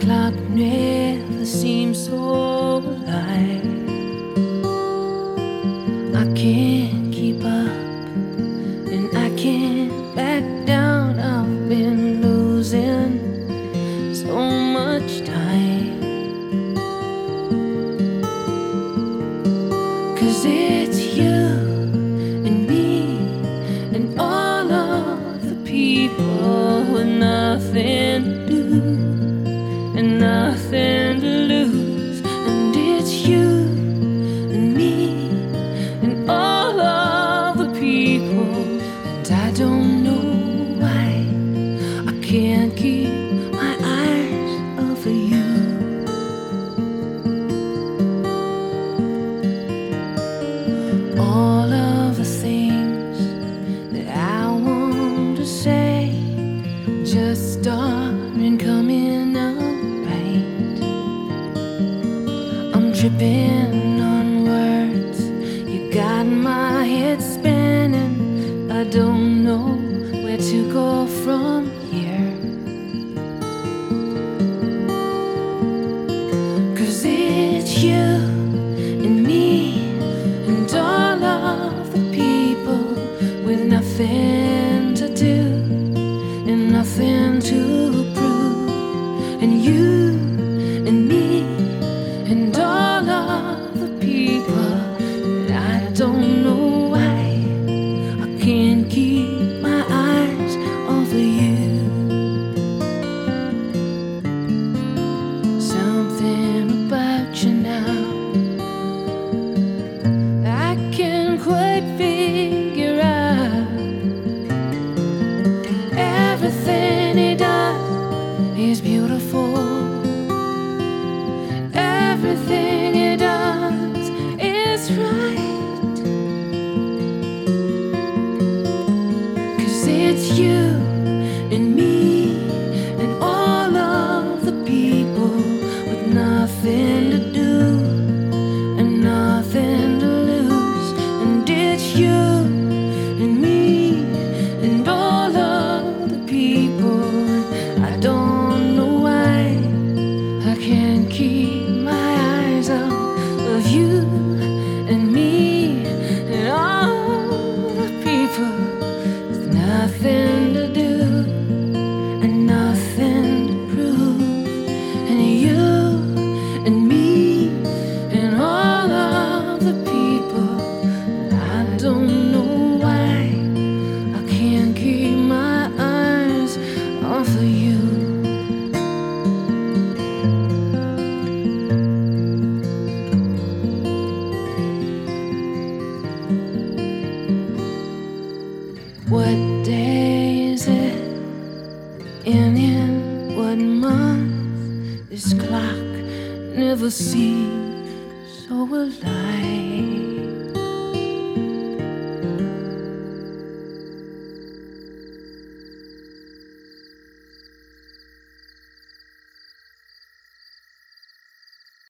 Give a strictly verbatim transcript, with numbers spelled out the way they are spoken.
clock never seems so alive. I can't keep up and I can't back down. I've been losing so much time, 'cause it's you and me and all of the people with nothing to do and nothing to lose. And it's you and me and all of the people, and I don't know why I can't keep my eyes off of you. All of the things that I want to say just aren't coming out right. I'm tripping on words, you got my head spinning. I don't know where to go from here, 'cause it's you and me and all of the people with nothing to do and nothing to prove. And you and me and all of the people, and I don't know why I can't keep my eyes off of you. Something about you now I can't quite figure out. Everything he does is beautiful. Everything he does is right, 'cause it's you and me and all of the people with nothing to do and nothing to lose. And it's you and me and all of the people. I don't know why I can't keep my eyes off of you and me and all the people with nothing to do and nothing to prove. And you and me and all of the people, I don't know why I can't keep my eyes off of you. What day is it? And in what month? This clock never seems so alive.